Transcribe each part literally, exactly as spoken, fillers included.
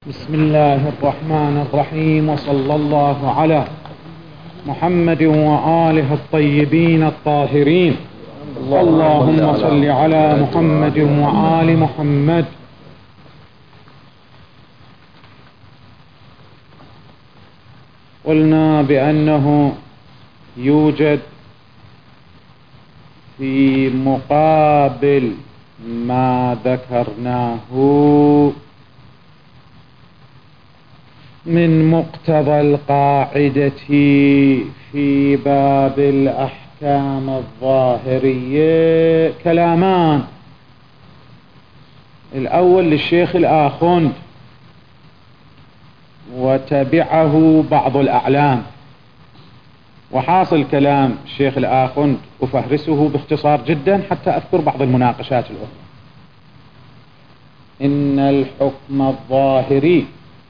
بسم الله الرحمن الرحيم، وصلى الله على محمد وآله الطيبين الطاهرين. اللهم صل على محمد وآل محمد. قلنا بأنه يوجد في مقابل ما ذكرناه من مقتضى القاعدة في باب الأحكام الظاهرية كلامان. الأول للشيخ الآخوند وتبعه بعض الأعلام. وحاصل كلام الشيخ الآخوند أفهرسه باختصار جدا حتى أذكر بعض المناقشات الأخرى. إن الحكم الظاهري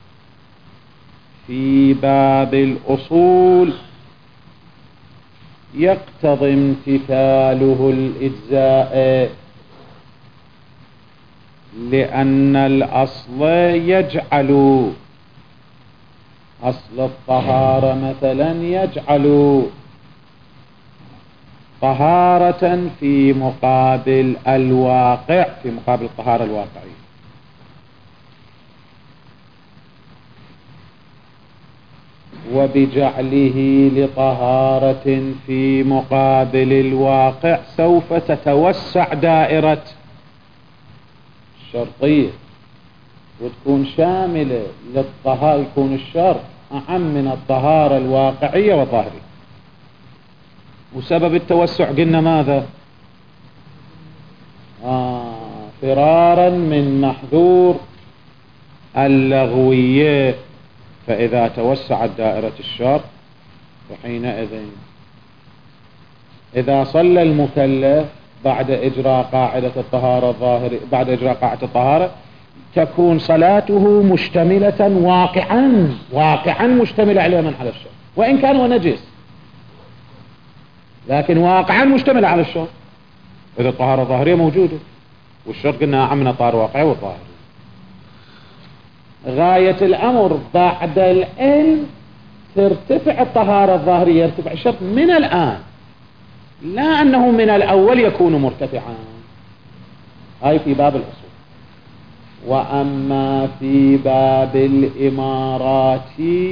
في باب الأصول يقتضي امتثاله الإجزاء، لأن الأصل يجعل أصل الطهارة مثلا يجعل طهارة في مقابل الواقع، في مقابل الطهارة الواقعية. وبجعله لطهارة في مقابل الواقع سوف تتوسع دائرة الشرطية وتكون شاملة للطهارة، يكون الشرط أعم من الطهارة الواقعية والظاهرية. وسبب التوسع قلنا ماذا؟ آه فرارا من محذور اللغوية. فإذا توسعت دائرة الشرط فحينئذ إذا صلى المكلف بعد إجراء قاعدة الطهارة الظاهرة، بعد إجراء قاعدة الطهارة تكون صلاته مشتملة واقعا واقعا مشتملة على من على الشرط، وإن كان هو نجس لكن واقعا مشتمل على الشرط. إذا الطهارة الظاهرية موجودة والشرط قلنا أعم من الطهارة الواقعية والظاهرية. غاية الأمر بعد العلم ترتفع الطهارة الظاهرية، يرتفع الشرط من الآن، لا أنه من الأول يكون مرتفعا. هاي في باب الأصول. وأما في باب الإمارات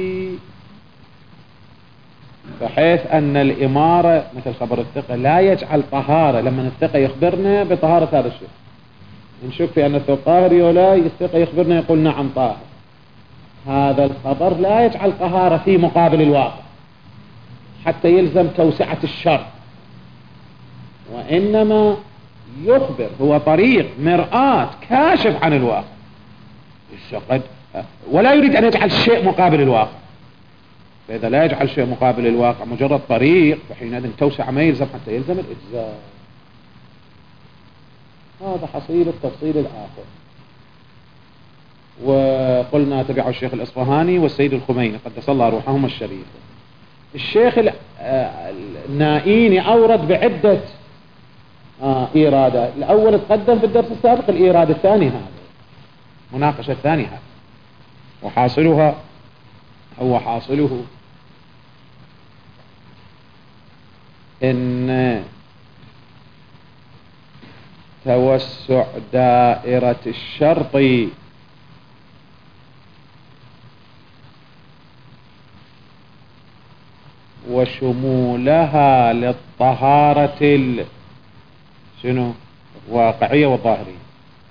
بحيث أن الإمارة مثل خبر الثقة لا يجعل طهارة. لما الثقة يخبرنا بطهارة هذا الشيء نشك في أن الثقة طاهر ولا الثقة يخبرنا يقول نعم طاهر، هذا الخبر لا يجعل طهارة في مقابل الواقع حتى يلزم توسعة الشرط، وإنما يخبر هو طريق مرآة كاشف عن الواقع ولا يريد أن يجعل شيء مقابل الواقع. فإذا لا يجعل شيء مقابل الواقع مجرد طريق فحينئذ توسع ما يلزم حتى يلزم الإجزاء. هذا حصيل التفصيل الآخر. وقلنا تبعه الشيخ الإصفهاني والسيد الخميني قدس الله روحهم الشريفة. الشيخ النائيني أورد بعدة آه إيرادات. الأول تقدم في الدرس السابق، الإيراد الثاني هذا، مناقشة الثاني هذا، وحاصلها هو حاصله إن توسع دائرة الشرط وشمولها للطهارة شنو واقعية والظاهرية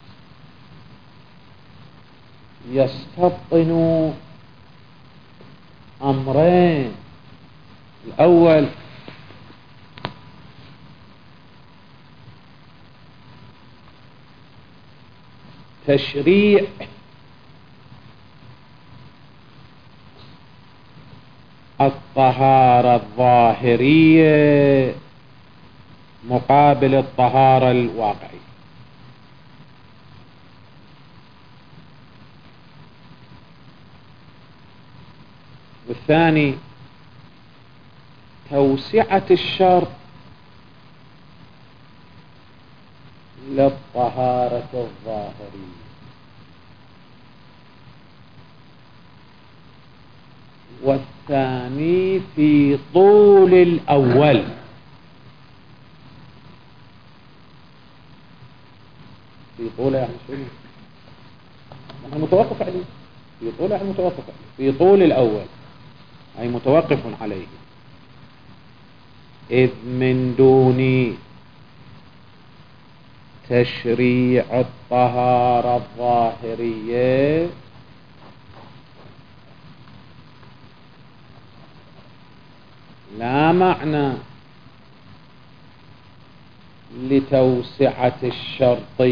يستبطن أمرين. الأول تشريع الطهارة الظاهرية مقابل الطهارة الواقعية، والثاني توسعة الشرط للطهارة الظاهرية. والثاني في طول الأول. في طول يعني شنو؟ يعني متوقف عليه. في طول يعني متوقف عليه. في طول الأول أي متوقف عليه. إذ من دون تشريع الطهارة الظاهرية لا معنى لتوسعة الشرط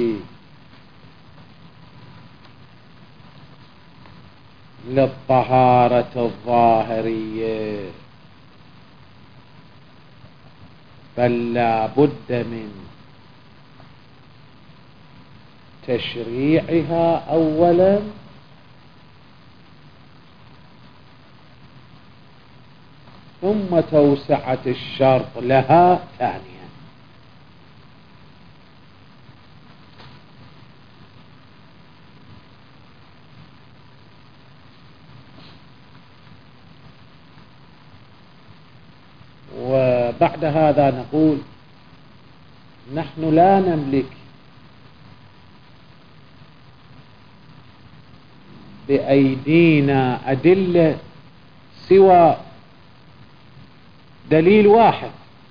للطهارة الظاهرية، بل لا بد من تشريعها أولا ثم توسعة الشرط لها ثانيا. وبعد هذا نقول نحن لا نملك بأيدينا أدلة سوى دليل واحد،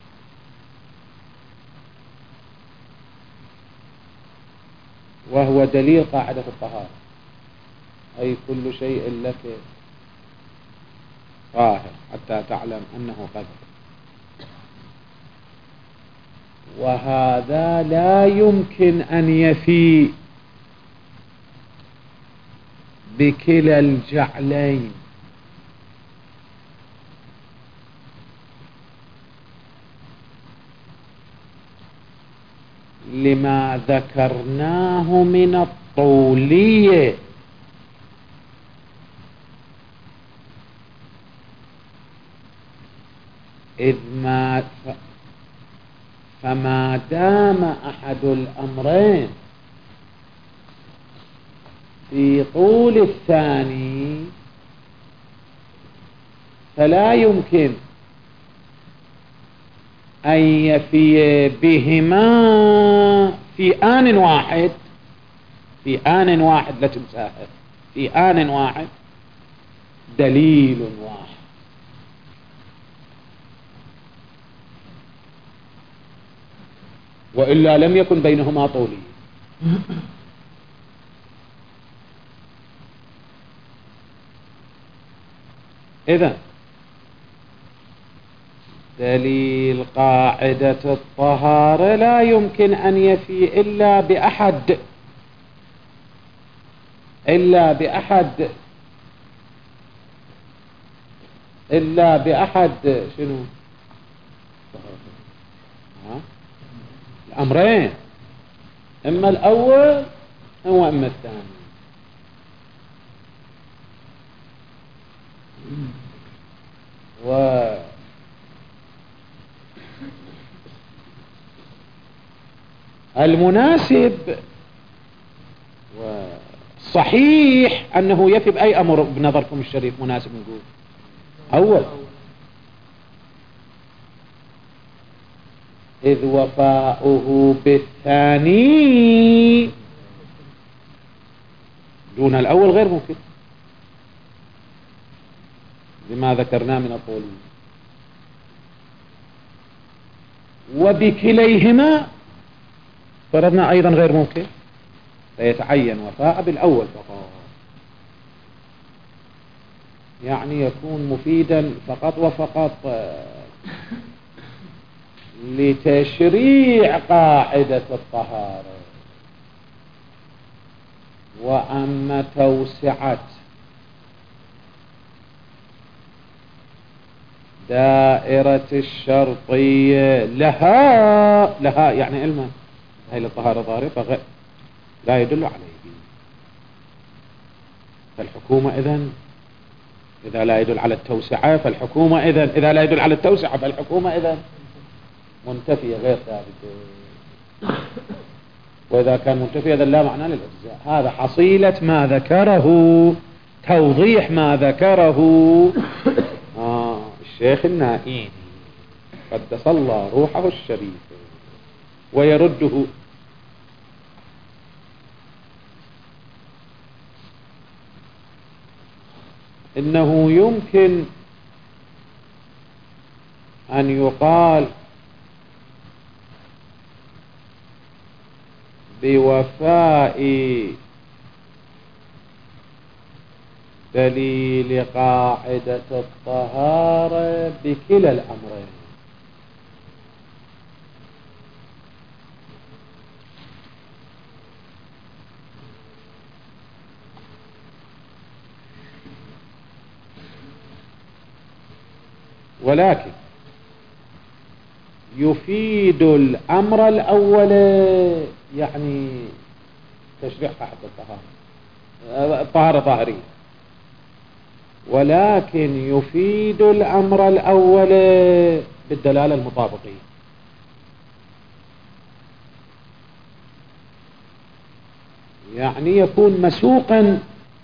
وهو دليل قاعدة الطهارة، أي كل شيء لك طاهر حتى تعلم أنه قدر. وهذا لا يمكن أن يفي بكلا الجعلين، لما ذكرناه من الطولية. إذ ما فما دام أحد الأمرين في طول الثاني فلا يمكن أن يفي بهما في آن واحد. في آن واحد لا تنساها، في آن واحد دليل واحد. وإلا لم يكن بينهما طولي. إذن دليل قاعدة الطهارة لا يمكن أن يفي إلا بأحد إلا بأحد إلا بأحد شنو ها؟ الأمرين، إما الأول أو إما الثاني. و المناسب والصحيح أنه يفي بأي أمر بنظركم الشريف مناسب نقول أول، إذ وفاؤه بالثاني دون الأول غير ممكن لما ذكرناه من الطول. وبكليهما فرضنا أيضا غير ممكن، فيتعين وفاء بالأول فقط، يعني يكون مفيدا فقط وفقط لتشريع قاعدة الطهارة. وأما توسعة دائرة الشرطية لها لها يعني علما هي للطهارة ظاهرة فغير لا يدل عليه. فالحكومة إذن إذا لا يدل على التوسعة فالحكومة إذن إذا لا يدل على التوسعة فالحكومة إذن منتفية غير ثابتة. وإذا كان منتفي إذن لا معنى للإجزاء. هذا حصيلة ما ذكره توضيح ما ذكره آه الشيخ النائيني قدس الله روحه الشريفة ويرده. إنه يمكن أن يقال بوفاء دليل قاعدة الطهارة بكلا الأمرين. ولكن يفيد الأمر الأول يعني تشريع قاعدة الطهارة الطهارة ظاهرية، ولكن يفيد الأمر الأول بالدلالة المطابقية. يعني يكون مسوقا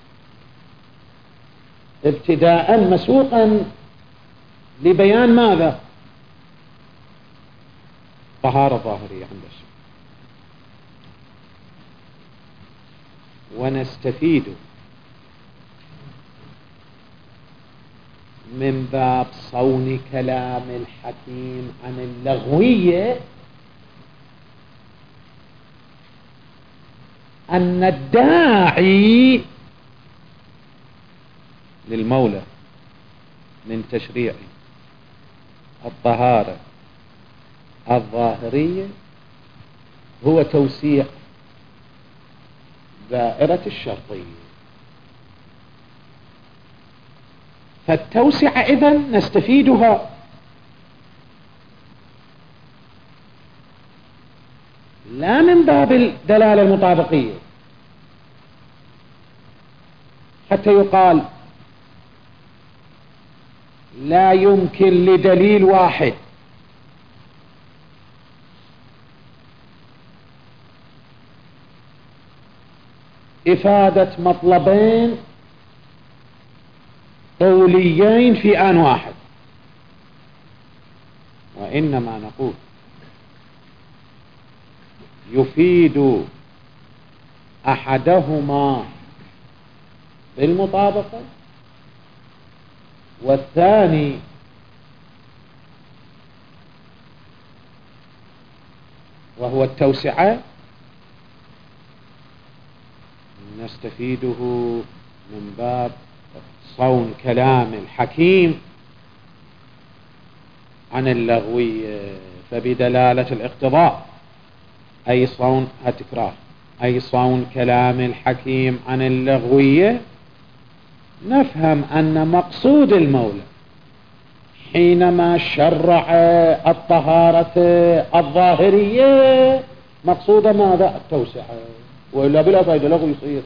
ابتداء مسوقا لبيان ماذا؟ طهارة ظاهرية عند الشيء. ونستفيد من باب صون كلام الحكيم عن اللغوية أن الداعي للمولى من تشريع الطهارة الظاهرية هو توسيع دائرة الشرطية. فالتوسعة إذن نستفيدها لا من باب الدلالة المطابقية حتى يقال لا يمكن لدليل واحد إفادة مطلبين قوليين في آن واحد، وإنما نقول يفيد أحدهما بالمطابقة والثاني وهو التوسعة نستفيده من باب صون كلام الحكيم عن اللغوية. فبدلالة الاقتضاء أي صون التكرار أي صون كلام الحكيم عن اللغوية نفهم أن مقصود المولى حينما شرع الطهارة الظاهرية مقصود ماذا؟ التوسعة، وإلا بلا فائدة لغو يصير.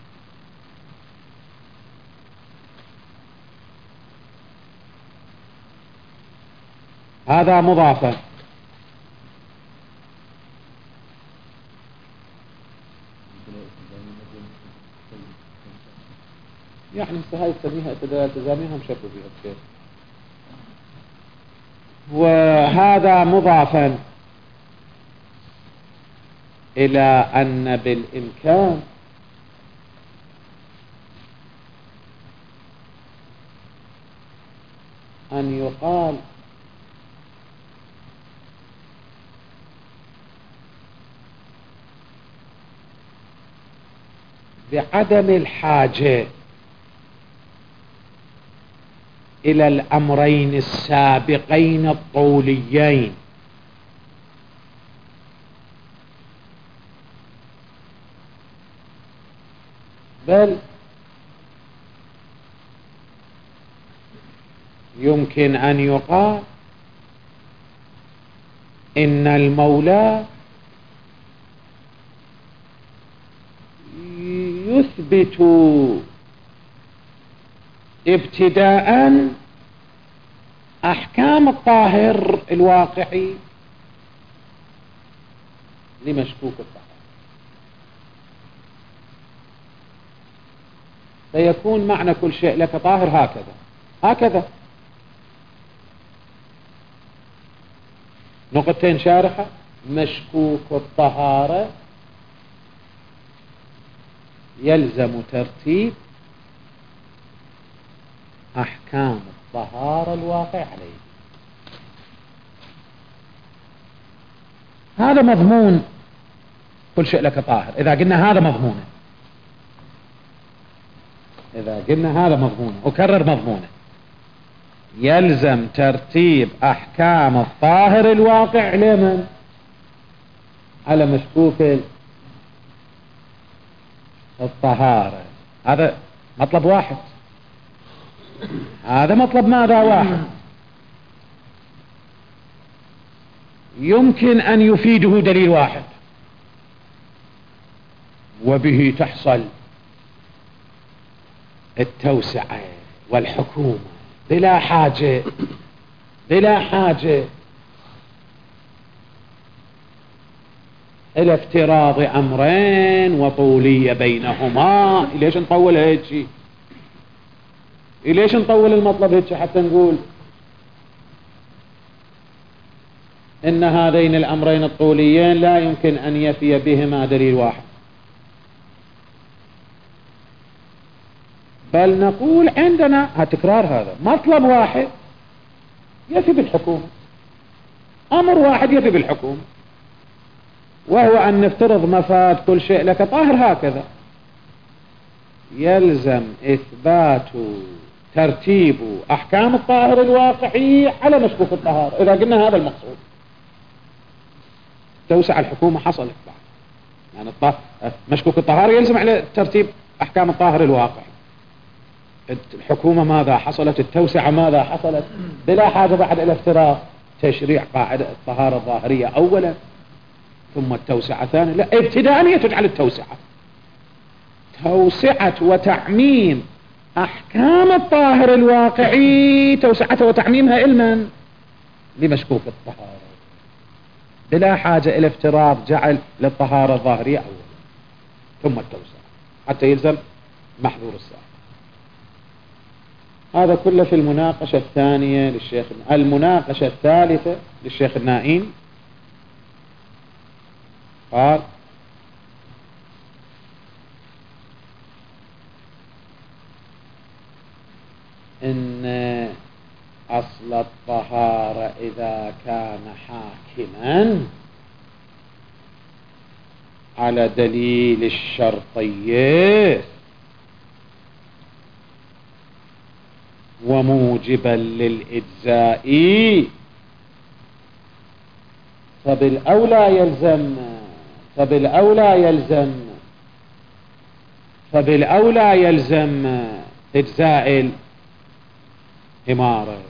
هذا مضافا. يعني هاي تسميها تزاميها مشكل فيها بشيء. وهذا مضافا إلى أن بالإمكان أن يقال بعدم الحاجة إلى الأمرين السابقين الطوليين، بل يمكن أن يقال إن المولى يثبت ابتداء أحكام الطاهر الواقعي لمشكوك الطهارة، فيكون معنى كل شيء لك طاهر هكذا هكذا. نقطتين شارحة: مشكوك الطهارة يلزم ترتيب أحكام الطهارة الواقع عليه. هذا مضمون كل شيء لك طاهر. إذا قلنا هذا مضمونه، إذا قلنا هذا مضمونه، أكرر مضمونه: يلزم ترتيب أحكام الطاهر الواقع لمن؟ على مشكوك الطهارة. هذا مطلب واحد. هذا مطلب ماذا؟ واحد. يمكن أن يفيده دليل واحد وبه تحصل التوسعة والحكومة بلا حاجة بلا حاجة إلى افتراض أمرين وطولية بينهما. ليش نطول هيك شيء؟ ليش نطول المطلب هيك حتى نقول إن هذين الأمرين الطوليين لا يمكن أن يفي بهما دليل واحد؟ بل نقول عندنا هتكرار هذا مطلب واحد يفي بالحكومة، أمر واحد يفي بالحكومة، وهو أن نفترض مفاد كل شيء لك طاهر هكذا. يلزم إثبات ترتيب أحكام الطاهر الواقعي على مشكوك الطهارة. إذا قلنا هذا المقصود، توسع الحكومة حصلت بعد، يعني مشكوك الطهارة يلزم على ترتيب أحكام الطاهر الواقعي. الحكومة ماذا حصلت؟ التوسعة ماذا حصلت؟ بلا حاجة بعد إلى افتراض تشريع قاعدة الطهارة الظاهرية أولا ثم التوسعة ثانيا. لا، ابتداء تجعل التوسعة توسعة وتعميم أحكام الطاهر الواقعي، توسعة وتعميمها علما لمشكوك الطهارة بلا حاجة إلى افتراض جعل للطهارة الظاهرية أولا ثم التوسعة حتى يلزم محظور الساعة. هذا كله في المناقشة الثانية للشيخ. المناقشة الثالثة للشيخ النائين قال: إن أصل الطهارة إذا كان حاكما على دليل الشرطية وموجبا للإجزاء فبالأولى يلزم فبالأولى يلزم فبالأولى يلزم إجزاء الإمارة،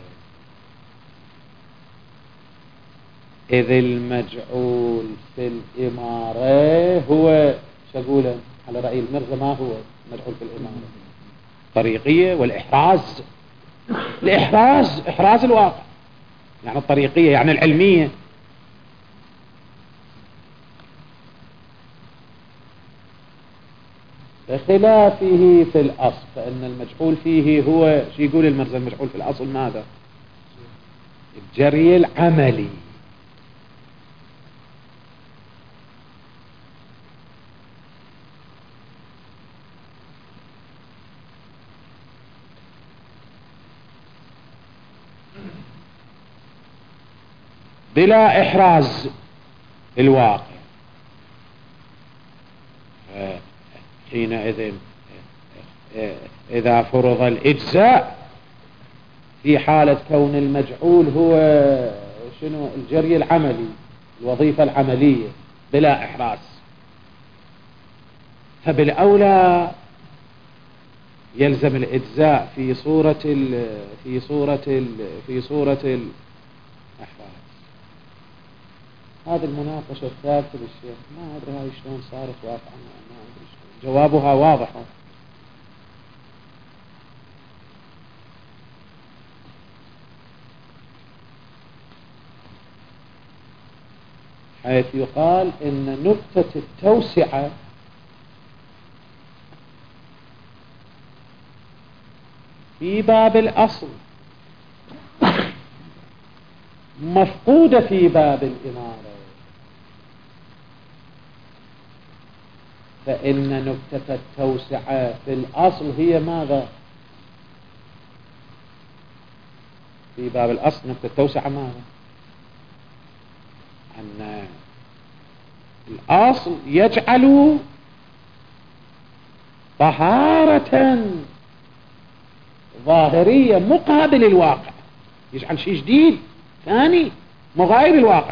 إذ المجعول في الإمارة هو شقولا على رأي المرزا. ما هو مجعول في الإمارة؟ الطريقية والإحراز. الإحراز إحراز الواقع، يعني الطريقية يعني العلمية. بخلافه في الأصل، فإن المجعول فيه هو شو يقول المرزا؟ المجعول في الأصل ماذا؟ الجري العملي. بلا إحراز الواقع. حينئذ إذا فرض الإجزاء في حالة كون المجعول هو شنو؟ الجري العملي، الوظيفة العملية بلا إحراز، فبالأولى يلزم الإجزاء في صورة ال في صورة ال في صورة الإحراز. هذه المناقشة الثالثة للشيخ. ما أدري هاي شلون صارت واقعا، ما أدري شلون. جوابها واضح، حيث يقال إن نقطة التوسعة في باب الأصل مفقودة في باب الإمارة، فإن نكتة التوسعة في الأصل هي ماذا؟ في باب الأصل نكتة التوسعة ماذا؟ أن الأصل يجعل طهارة ظاهرية مقابل الواقع، يجعل شيء جديد ثاني مغاير الواقع.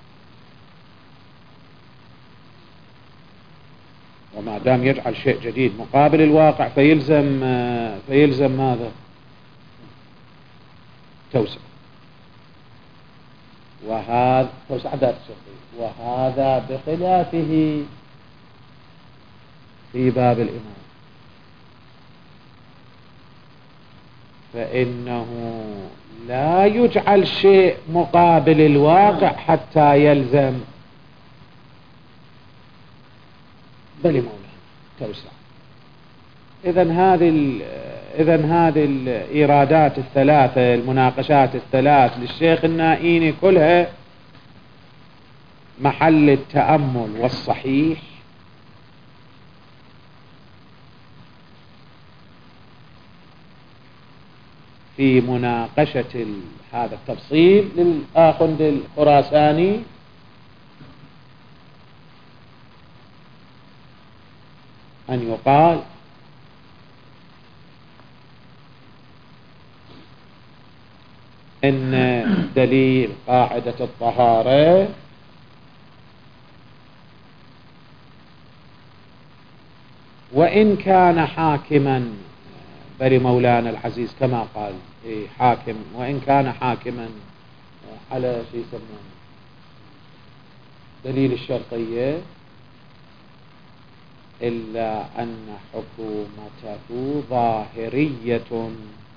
وما دام يجعل شيء جديد مقابل الواقع فيلزم فيلزم ماذا؟ توسع. وهذا توسع ذات الشرطية، وهذا بخلافه في باب الإمام، فإنه لا يجعل شيء مقابل الواقع حتى يلزم بل مولانا توسع. إذن هذه إذن هذه الإيرادات الثلاثة، المناقشات الثلاث للشيخ النائيني كلها محل التأمل والصحيح في مناقشة هذا التفصيل للآخوند الخراساني أن يقال إن دليل قاعدة الطهارة وإن كان حاكما، بل مولانا العزيز كما قال إيه حاكم، وإن كان حاكما على شيء يسمونه دليل الشرطية، إلا أن حكومته ظاهرية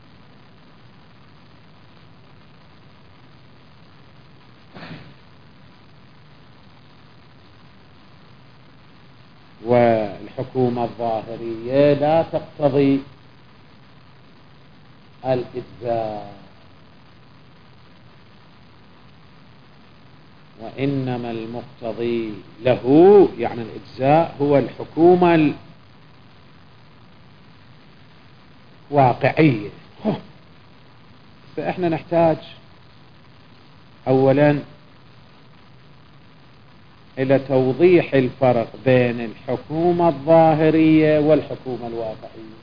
والحكومة الظاهرية لا تقتضي الإجزاء، وإنما المقتضي له يعني الإجزاء هو الحكومة الواقعية. فإحنا نحتاج أولا إلى توضيح الفرق بين الحكومة الظاهرية والحكومة الواقعية،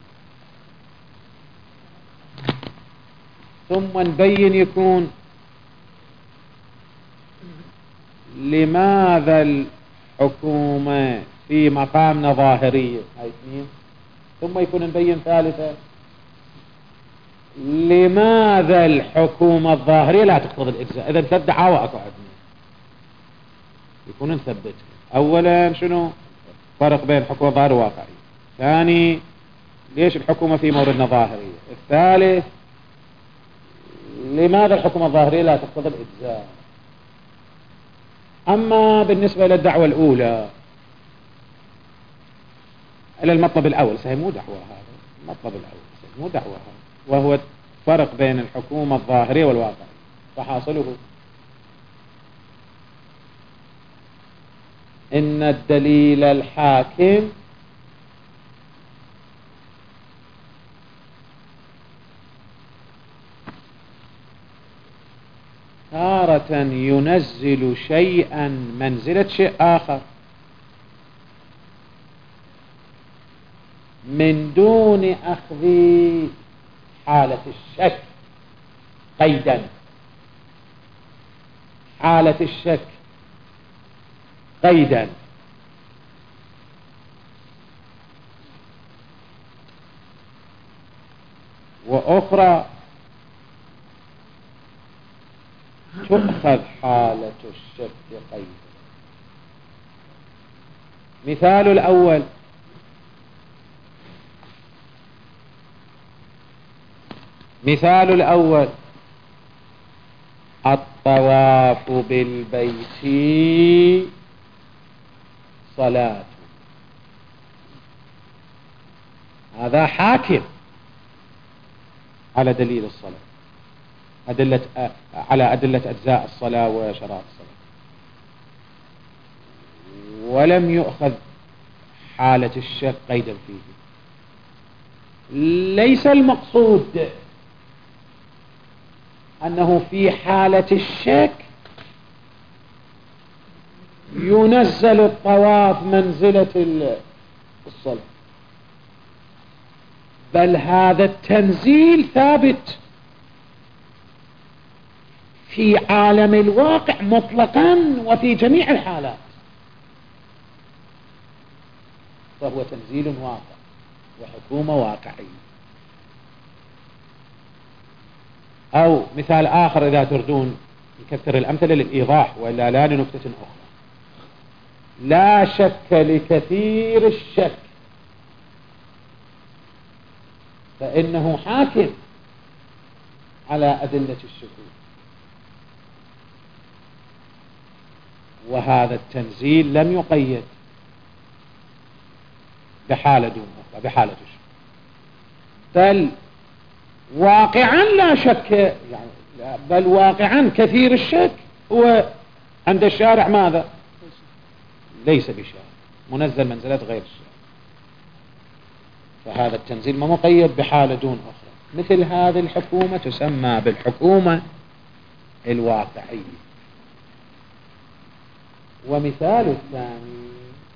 ثم نبين يكون لماذا الحكومة في مقامنا ظاهرية، هاي اثنين، ثم يكون نبين ثالثا لماذا الحكومة الظاهرية لا تقتضي الإجزاء. إذا ثلاث دعاوى أكو عندنا يكون نثبت. أولا شنو فرق بين الحكومة الظاهرية والواقعية، ثاني ليش الحكومة في موردنا ظاهرية، الثالث لماذا الحكومة الظاهرية لا تقتضي الإجزاء. أما بالنسبة للدعوة الأولى إلى المطلب الأول، سهي مو دعوة هذا المطلب الأول، سهي مو دعوة هذا، وهو فرق بين الحكومة الظاهرية والواقعية، فحاصله إن الدليل الحاكم تارة ينزل شيئا منزلة شيء آخر من دون أخذ حالة الشك قيدا، حالة الشك قيدا، وأخرى تؤخذ حالة الشك قيدا. مثال الأول مثال الأول الطواف بالبيت صلاة، هذا حاكم على دليل الصلاة، أدلة على أدلة أجزاء الصلاة وشرائط الصلاة، ولم يؤخذ حالة الشك قيدا فيه. ليس المقصود أنه في حالة الشك ينزل الطواف منزلة الصلاة، بل هذا التنزيل ثابت في عالم الواقع مطلقا وفي جميع الحالات، فهو تنزيل واقع وحكومة واقعية. أو مثال آخر إذا تردون نكثر الأمثلة للإيضاح وإلا لا لنكتة أخرى. لا شك لكثير الشك فإنه حاكم على أدلة الشكوك، وهذا التنزيل لم يقيد بحالة دون أخرى بحالة الشك، بل واقعا لا شك يعني بل واقعا كثير الشك هو عند الشارع ماذا؟ ليس بشارع، منزل منزلة غير الشارع، فهذا التنزيل ما مقيد بحالة دون أخرى. مثل هذه الحكومة تسمى بالحكومة الواقعية. ومثال الثاني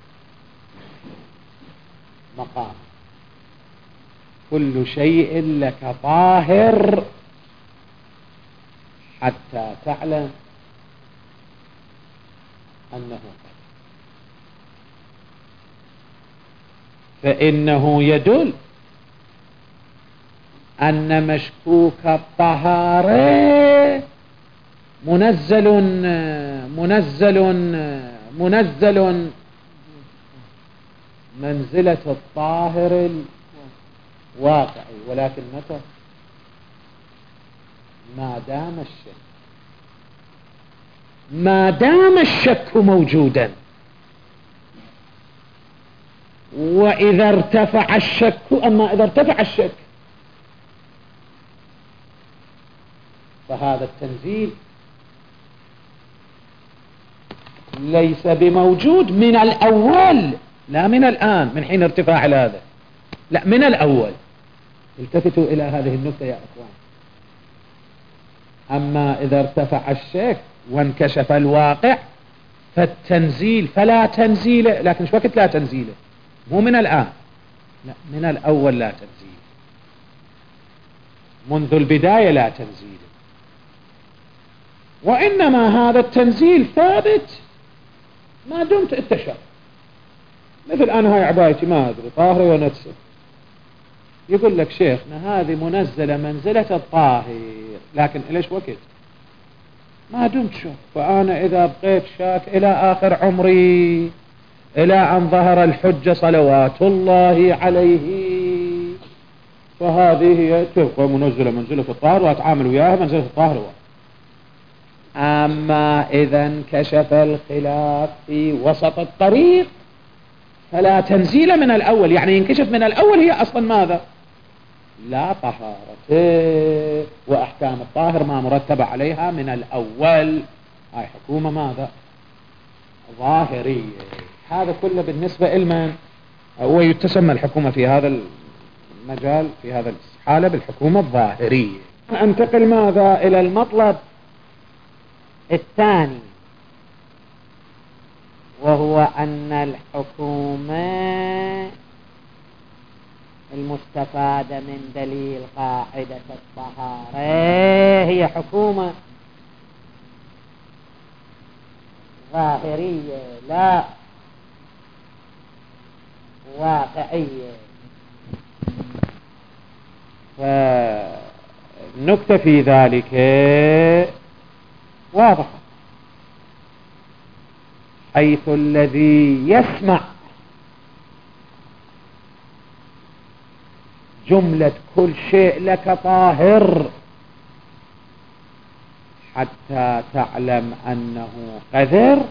مقام كل شيء لك طاهر حتى تعلم أنه قدر، فإنه يدل أن مشكوك الطهارة منزل منزل منزل منزلة الطاهر الواقعي، ولكن متى؟ ما دام الشك ما دام الشك موجودا. وإذا ارتفع الشك أما إذا ارتفع الشك فهذا التنزيل ليس بموجود من الأول، لا من الآن من حين ارتفاع هذا، لا من الأول. التفتوا إلى هذه النقطة يا أخوان. أما إذا ارتفع الشك وانكشف الواقع فالتنزيل فلا تنزيله، لكن شو وقت لا تنزيله؟ مو من الآن، لا من الأول لا تنزيله، منذ البداية لا تنزيله، وإنما هذا التنزيل ثابت ما دمت اتشك. مثل أنا هاي عبايتي ما أدري طاهرة ونفسه، يقول لك شيخنا هذه منزلة منزلة الطاهر، لكن إليش وقت ما دمت شك. فأنا إذا بقيت شاك إلى آخر عمري إلى أن ظهر الحجة صلوات الله عليه، فهذه هي تبقى منزلة منزلة الطاهر وأتعامل وياها منزلة الطاهر. أما إذا انكشف الخلاف في وسط الطريق فلا تنزيل من الأول، يعني ينكشف من الأول هي أصلا ماذا؟ لا طهارة، وأحكام الطاهر ما مرتبة عليها من الأول. هاي حكومة ماذا؟ ظاهرية. هذا كله بالنسبة لمن هو يتسمى الحكومة في هذا المجال في هذا الحالة بالحكومة الظاهرية. أنتقل ماذا إلى المطلب الثاني، وهو أن الحكومة المستفادة من دليل قاعدة الطهارة هي حكومة ظاهرية لا واقعية. فالنكتة في ذلك واضحة، حيث الذي يسمع جملة كل شيء لك طاهر حتى تعلم أنه قذر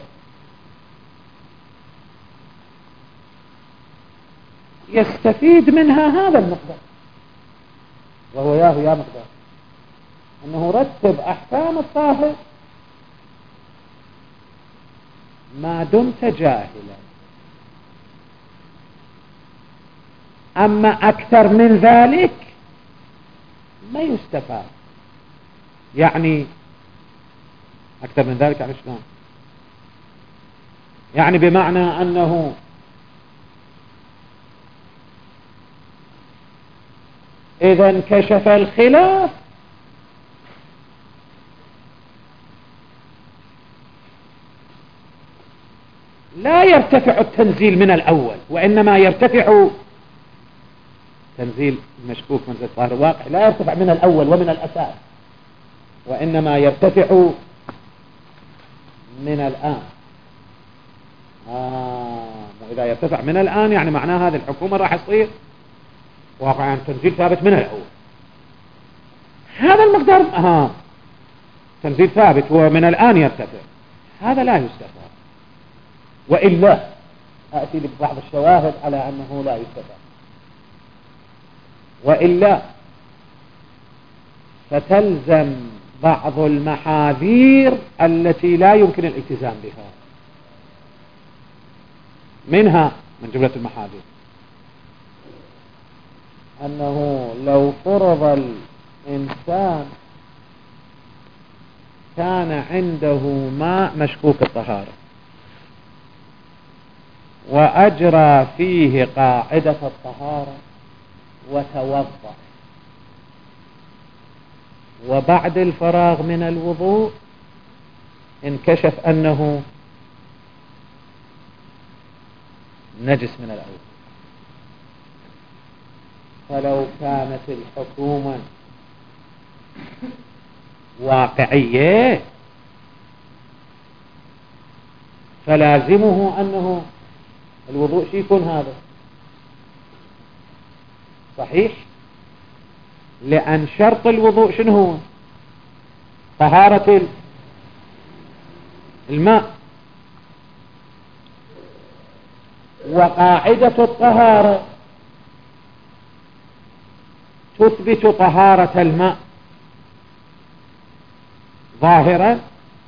يستفيد منها هذا المقدار، وهو ياه يا مقدار أنه رتب أحكام الطاهر ما دمت جاهلا. أما أكثر من ذلك ما يستفاد. يعني أكثر من ذلك يعني شلون؟ يعني بمعنى أنه إذا انكشف الخلاف لا يرتفع التنزيل من الأول، وإنما يرتفع تنزيل المشكوك منزل الطاهر الواقع لا يرتفع من الأول ومن الأساس، وإنما يرتفع من الآن. آه وإذا يرتفع من الآن يعني معناه هذه الحكومة راح تصير واقعا تنزيل ثابت من الأول. هذا المقدار آه تنزيل ثابت ومن الآن يرتفع، هذا لا يستفاد. وإلا أأتي ببعض الشواهد على أنه لا يستفاد. وإلا فتلزم بعض المحاذير التي لا يمكن الالتزام بها. منها من جملة المحاذير أنه لو فرض الإنسان كان عنده ماء مشكوك الطهارة وأجرى فيه قاعدة الطهارة وتوضأ، وبعد الفراغ من الوضوء انكشف أنه نجس من الأول، فلو كانت الحكومة واقعية فلازمه أنه الوضوء شي يكون هذا صحيح، لأن شرط الوضوء شنو هو؟ طهارة الماء، وقاعدة الطهارة تثبت طهارة الماء ظاهرا،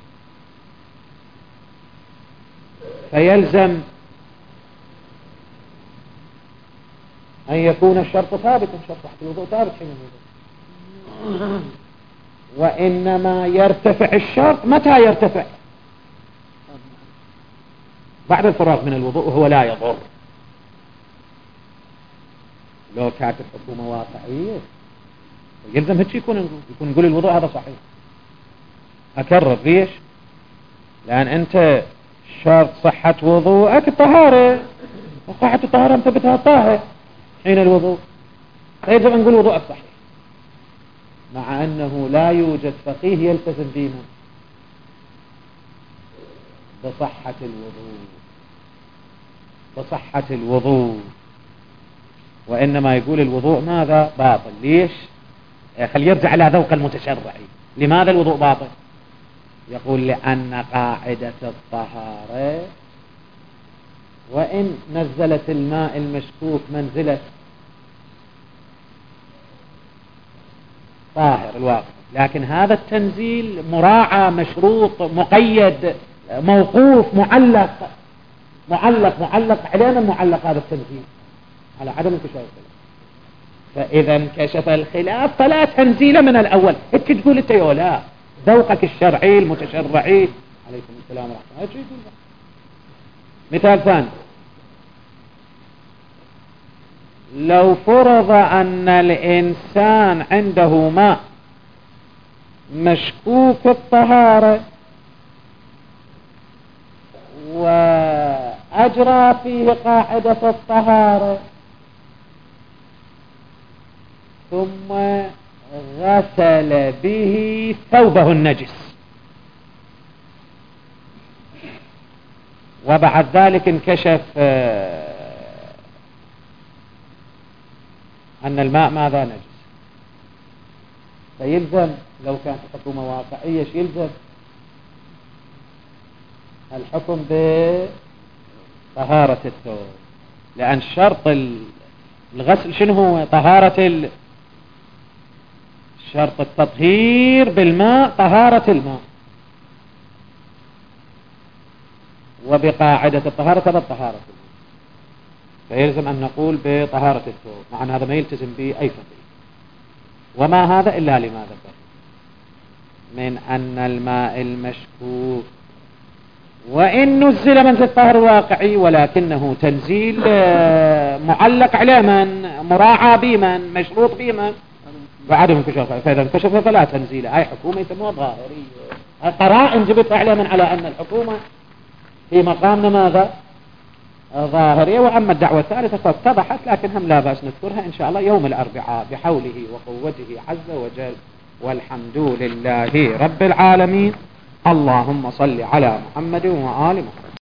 فيلزم أن يكون الشرط ثابتا، شرط صحة الوضوء ثابت حين الوضوء، وإنما يرتفع الشرط متى يرتفع؟ بعد الفراغ من الوضوء وهو لا يضر. لو كانت الحكومة واقعية يلزم هيك يكون نقول يكون نقول الوضوء هذا صحيح. أكرر ليش؟ لأن أنت شرط صحة وضوءك الطهارة، وقاعدة الطهارة مثبتها الطاهر حين الوضوء، فيجب أن نقول وضوءك صحيح، مع أنه لا يوجد فقيه يلتزم دينا بصحة الوضوء بصحة الوضوء وإنما يقول الوضوء ماذا؟ باطل. ليش؟ خلي يرجع إلى ذوق المتشرعي. لماذا الوضوء باطل؟ يقول لأن قاعدة الطهارة وإن نزلت الماء المشكوك منزلة طاهر الواقع، لكن هذا التنزيل مراعى مشروط مقيد موقوف معلق معلق معلق علينا المعلق هذا التنزيل على عدم انكشاف الخلاف. فإذا انكشف الخلاف فلا تنزيل من الأول. انت تقول انت يا لا ذوقك الشرعي المتشرعي عليكم السلام ورحمة الله. مثال ثاني، لو فرض أن الإنسان عنده ماء مشكوك الطهارة وأجرى فيه قاعدة الطهارة ثم غسل به ثوبه النجس، وبعد ذلك انكشف أن الماء ماذا نجس، فيلزم لو كانت الحكومة واقعية يلزم الحكم بطهارة الثوب، لأن شرط الغسل شنو هو؟ طهارة شرط التطهير بالماء طهارة الماء، وبقاعدة الطهارة ثبت طهارة الماء، فيلزم أن نقول بطهارة الثوب، مع أن هذا ما يلتزم به أي فقيه. وما هذا إلا لما ذكر من أن الماء المشكوك وإن نزل منزل الطهر الواقعي ولكنه تنزيل معلق عليه من مراعى بمن مشروط بمن وعدم انكشاف، فإذا انكشف فلا تنزيل. أي حكومة يسموها ظاهرية، قرائن جبت على من على أن الحكومة في مقامنا ماذا ظاهرية. وأما الدعوة الثالثة فاتضحت، لكن هم لا بأس نذكرها إن شاء الله يوم الأربعاء بحوله وقوته عز وجل، والحمد لله رب العالمين. اللهم صل على محمد وآل محمد.